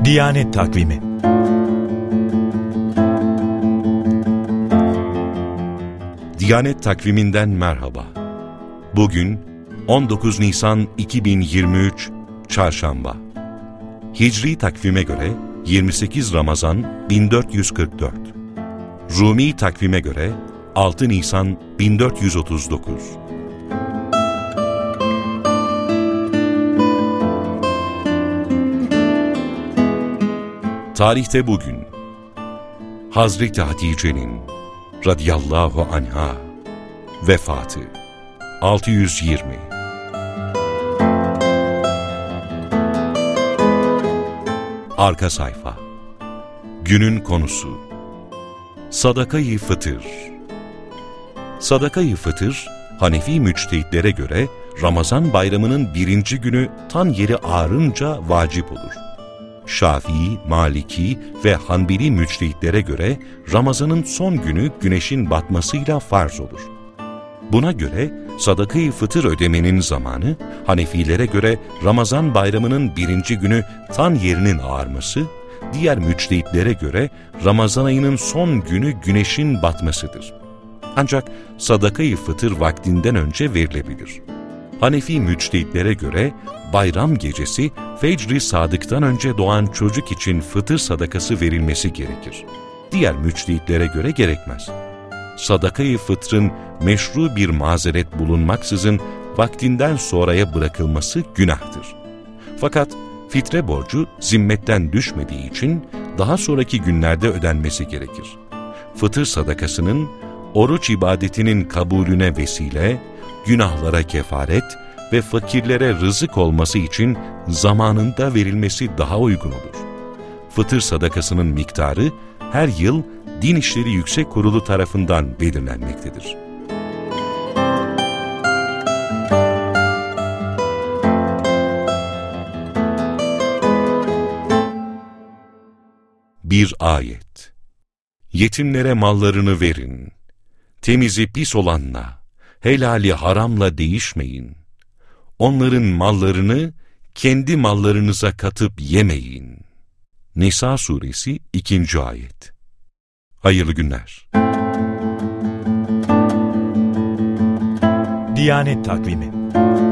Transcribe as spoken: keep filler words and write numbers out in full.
Diyanet Takvimi. Diyanet Takviminden merhaba. Bugün on dokuz Nisan iki bin yirmi üç Çarşamba. Hicri takvime göre yirmi sekiz Ramazan bin dört yüz kırk dört. Rumi takvime göre altı Nisan bin dört yüz otuz dokuz. Tarihte bugün Hazreti Hatice'nin radıyallahu anha vefatı altı yüz yirmi. Arka sayfa. Günün konusu Sadaka-i Fıtır. Sadaka-i Fıtır, Hanefi müçtehitlere göre Ramazan bayramının birinci günü tan yeri ağarınca vacip olur. Şafii, Maliki ve Hanbeli müçtehitlere göre Ramazan'ın son günü güneşin batmasıyla farz olur. Buna göre sadaka-i fıtır ödemenin zamanı, Hanefilere göre Ramazan bayramının birinci günü tan yerinin ağarması, diğer müçtehitlere göre Ramazan ayının son günü güneşin batmasıdır. Ancak sadaka-i fıtır vaktinden önce verilebilir. Hanefi müçtehitlere göre bayram gecesi fecr-i sadıktan önce doğan çocuk için fıtır sadakası verilmesi gerekir. Diğer müçtehitlere göre gerekmez. Sadaka-i fıtrın meşru bir mazeret bulunmaksızın vaktinden sonraya bırakılması günahtır. Fakat fitre borcu zimmetten düşmediği için daha sonraki günlerde ödenmesi gerekir. Fıtır sadakasının oruç ibadetinin kabulüne vesile, günahlara kefaret ve fakirlere rızık olması için zamanında verilmesi daha uygun olur. Fıtır sadakasının miktarı her yıl Din İşleri Yüksek Kurulu tarafından belirlenmektedir. Bir ayet. Yetimlere mallarını verin. Temizi pis olanla, helali haramla değişmeyin. Onların mallarını kendi mallarınıza katıp yemeyin. Nisa suresi ikinci ayet. Hayırlı günler. Diyanet Takvimi.